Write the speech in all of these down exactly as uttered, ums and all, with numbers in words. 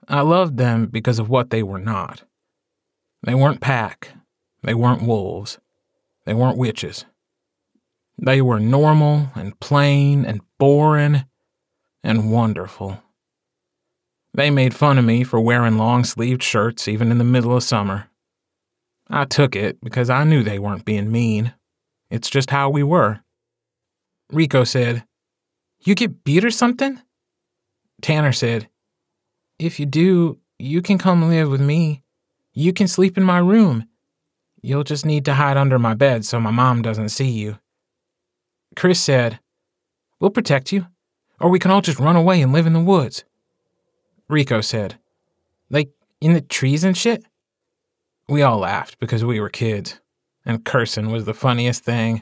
I loved them because of what they were not. They weren't pack. They weren't wolves. They weren't witches. They were normal and plain and boring and wonderful. They made fun of me for wearing long-sleeved shirts even in the middle of summer. I took it because I knew they weren't being mean. It's just how we were. Rico said, "You get beat or something?" Tanner said, "If you do, you can come live with me. You can sleep in my room. You'll just need to hide under my bed so my mom doesn't see you." Chris said, "We'll protect you, or we can all just run away and live in the woods." Rico said, "Like in the trees and shit?" We all laughed because we were kids, and cursing was the funniest thing.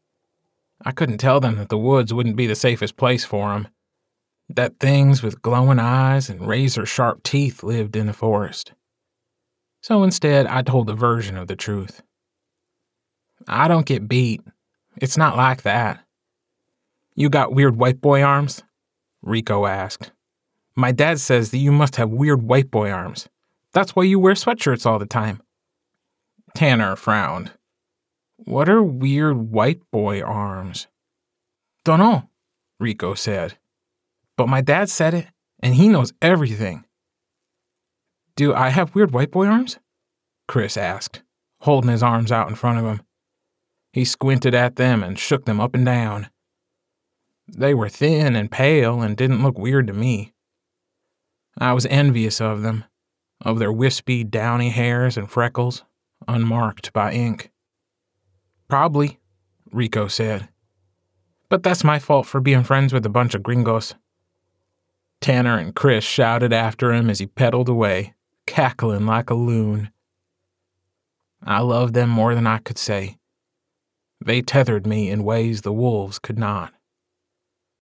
I couldn't tell them that the woods wouldn't be the safest place for them, that things with glowing eyes and razor-sharp teeth lived in the forest. So instead, I told a version of the truth. "I don't get beat. It's not like that." "You got weird white boy arms?" Rico asked. "My dad says that you must have weird white boy arms. That's why you wear sweatshirts all the time." Tanner frowned. "What are weird white boy arms?" "Dunno," Rico said. "But my dad said it, and he knows everything." "Do I have weird white boy arms?" Chris asked, holding his arms out in front of him. He squinted at them and shook them up and down. They were thin and pale and didn't look weird to me. I was envious of them, of their wispy, downy hairs and freckles, unmarked by ink. "Probably," Rico said. "But that's my fault for being friends with a bunch of gringos." Tanner and Chris shouted after him as he pedaled away, cackling like a loon. I loved them more than I could say. They tethered me in ways the wolves could not.